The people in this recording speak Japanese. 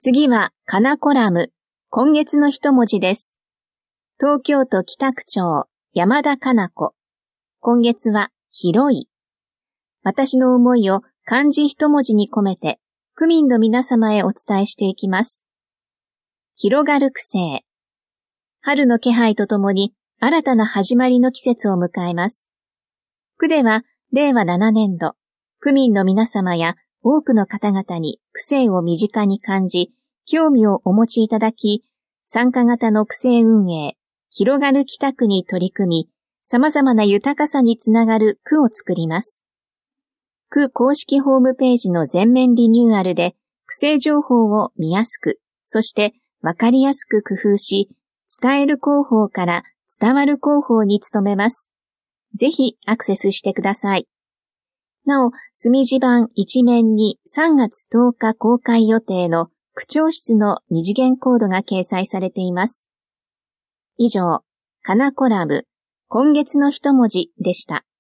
次はかなコラム、今月の一文字です。東京都北区長、山田かな子。今月は広い。私の思いを漢字一文字に込めて、区民の皆様へお伝えしていきます。広がる区政。春の気配とともに新たな始まりの季節を迎えます。区では令和7年度、区民の皆様や多くの方々に区政を身近に感じ、興味をお持ちいただき、参加型の区政運営、広がる北区に取り組み、様々な豊かさにつながる区を作ります。区公式ホームページの全面リニューアルで、区政情報を見やすく、そしてわかりやすく工夫し、伝える広報から伝わる広報に努めます。ぜひアクセスしてください。なお、墨字版一面に3月10日公開予定の区長室の二次元コードが掲載されています。以上、かなコラム、今月の一文字でした。